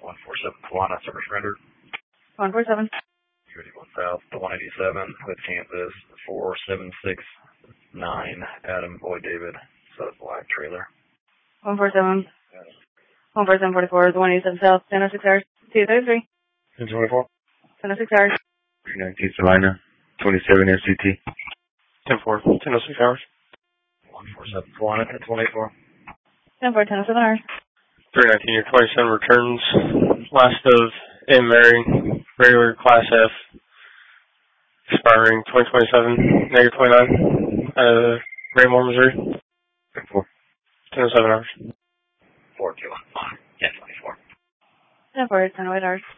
147 Kiwana, service rendered. 147. 281 South to 187 with Kansas 4769 Adam Boyd David, South Black trailer. 147. 14744 is 187 South, 1006 hours, 233. 1024. 1006 hours. 319 Salina, 27 FCT. 10-4, 1006 hours. 147 Kiwana, 1024. 10-4, 1007 hours. 319, your 27 returns. Last of M. Mary, regular Class F, expiring 2027, -29, Raymore, Missouri. 10-4. 1007 hours. 4 Kiwana, 1024. 10-4, 1008 hours.